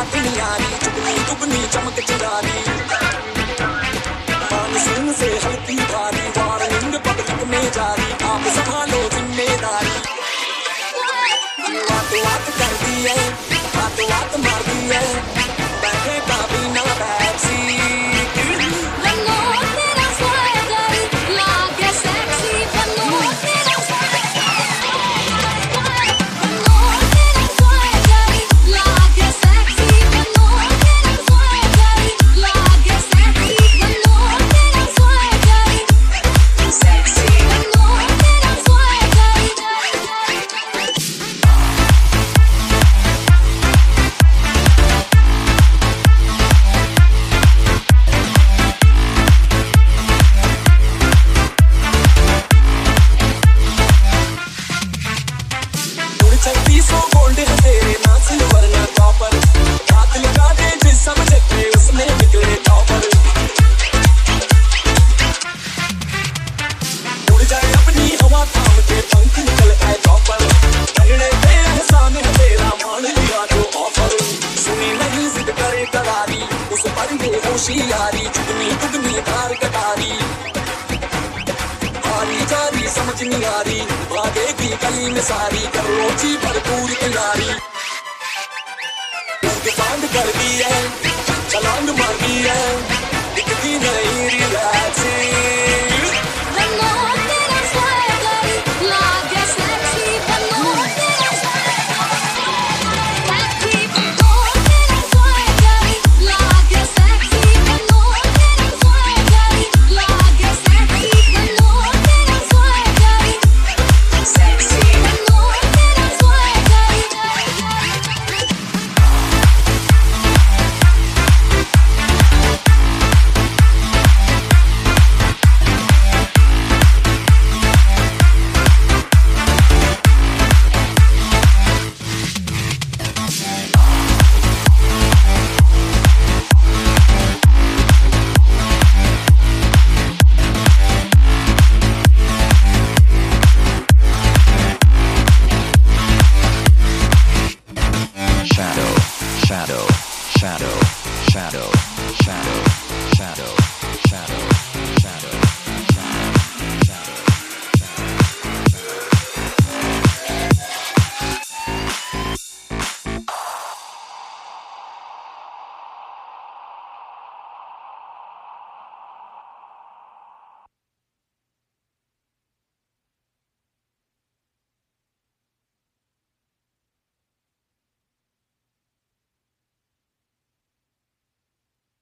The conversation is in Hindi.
बात न्यारी, चुगनी दुगनी चमक चिरारी, मानसून से हल्की भारी, वार्निंग पब्लिक में जारी, आप संभालो जिम्मेदारी। बात बात कर दी है, बात बात मार दी है, बैठे का बिना बैक सीट। गोल्ड है तेरे ना सिल्वर ना कॉपर, हाथ लगा दे जिस सब्जेक्ट में उसमें निकले टॉपर। उड़ जाए अपनी हवा थाम के पंख निकल आए चौपर, कहने पे एहसान है तेरा मान लिया जो ऑफर। सुनी नहीं जिद करे करारी, उस पर ये होशियारी, चुगनी दुगनी धार कटारी, हारी जारी समझ नहीं आ रही, भागेगी गली में सारी, कर लो जी भरपूर तैयारी।